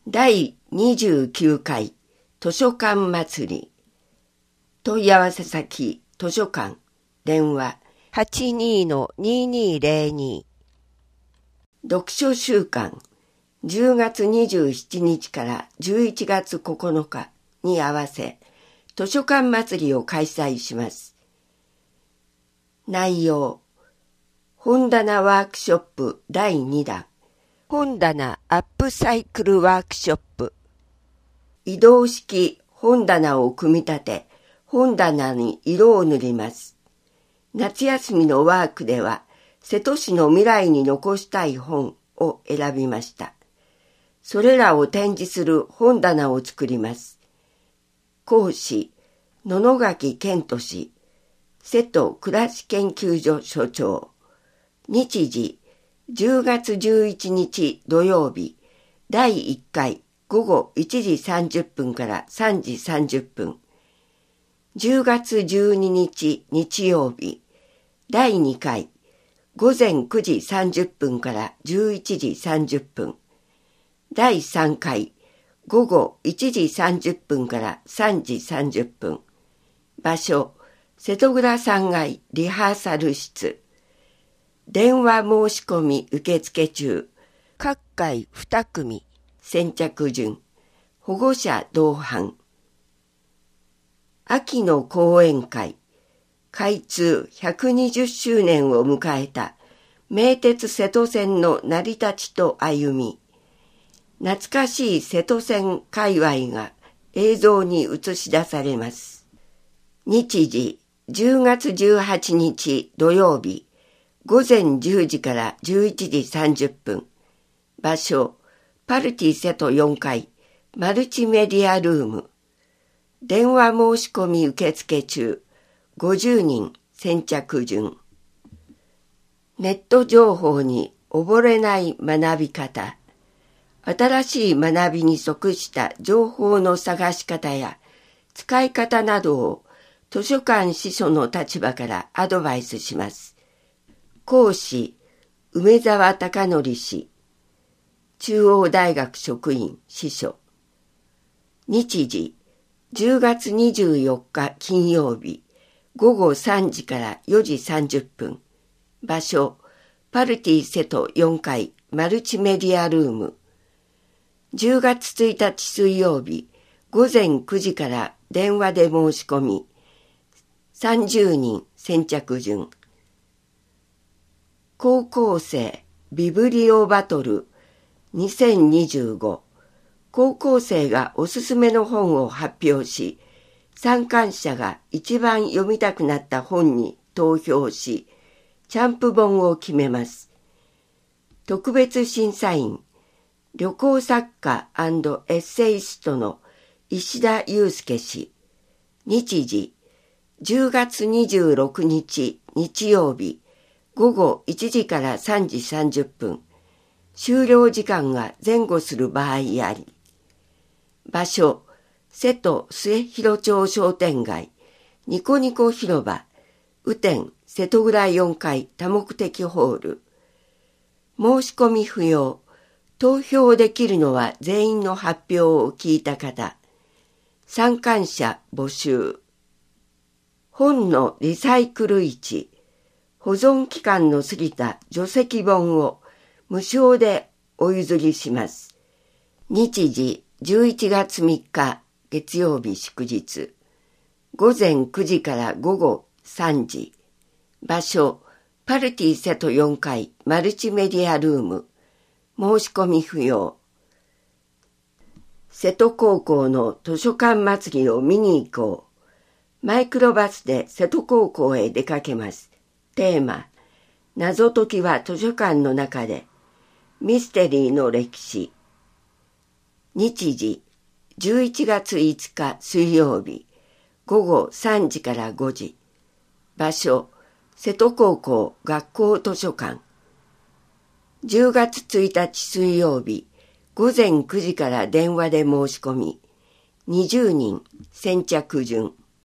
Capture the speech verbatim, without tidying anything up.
だいにじゅうきゅうかい図書館祭り。問い合わせ先図書館電話 はちにーのにーにーぜろに。読書週間じゅうがつにじゅうしちにちからじゅういちがつここのかに合わせ図書館祭りを開催します。内容、本棚ワークショップだいにだん、本棚アップサイクルワークショップ。移動式本棚を組み立て、本棚に色を塗ります。夏休みのワークでは、瀬戸市の未来に残したい本を選びました。それらを展示する本棚を作ります。講師、野々垣健人氏、瀬戸暮らし研究所所長。日時、じゅうがつじゅういちにち土曜日、だいいっかいごごいちじさんじゅっぷんからさんじさんじゅっぷん。じゅうがつじゅうににち日曜日、だいにかいごぜんくじさんじゅっぷんからじゅういちじさんじゅっぷん。だいさんかいごごいちじさんじゅっぷんからさんじさんじゅっぷん。場所、瀬戸倉さんがいリハーサル室。電話申し込み受付中。各回にくみ。先着順。保護者同伴。秋の講演会。開通ひゃくにじゅっしゅうねんを迎えた名鉄瀬戸線の成り立ちと歩み。懐かしい瀬戸線界隈が映像に映し出されます。日時じゅうがつじゅうはちにち土曜日。ごぜんじゅうじからじゅういちじさんじゅっぷん。場所、パルティ瀬戸よんかい、マルチメディアルーム。電話申し込み受付中。ごじゅうにん先着順。ネット情報に溺れない学び方。新しい学びに即した情報の探し方や使い方などを図書館司書の立場からアドバイスします。講師、梅沢貴則氏。中央大学職員、司書。日時、じゅうがつにじゅうよっか金曜日、ごごさんじからよじさんじゅっぷん。場所、パルティ瀬戸よんかい、マルチメディアルーム。じゅうがつついたち水曜日、ごぜんくじから電話で申し込み。さんじゅうにん先着順。高校生ビブリオバトルにせんにじゅうご。高校生がおすすめの本を発表し、参観者が一番読みたくなった本に投票し、チャンプ本を決めます。特別審査員、旅行作家&エッセイストの石田祐介氏。日時、じゅうがつにじゅうろくにち日曜日、ごごいちじからさんじさんじゅっぷん。終了時間が前後する場合あり。場所、瀬戸末広町商店街、ニコニコ広場、雨天瀬戸倉よんかい多目的ホール。申し込み不要。投票できるのは全員の発表を聞いた方。参観者募集。本のリサイクル市。保存期間の過ぎた除籍本を無償でお譲りします。日時じゅういちがつみっか月曜日祝日。ごぜんくじからごごさんじ。場所、パルティ瀬戸よんかいマルチメディアルーム。申し込み不要。瀬戸高校の図書館祭りを見に行こう。マイクロバスで瀬戸高校へ出かけます。テーマ、謎解きは図書館の中で。ミステリーの歴史。日時、じゅういちがついつか水曜日、ごごさんじからごじ。場所、瀬戸高校学校図書館。じゅうがつついたち水曜日、ごぜんくじから電話で申し込み。にじゅうにん先着順。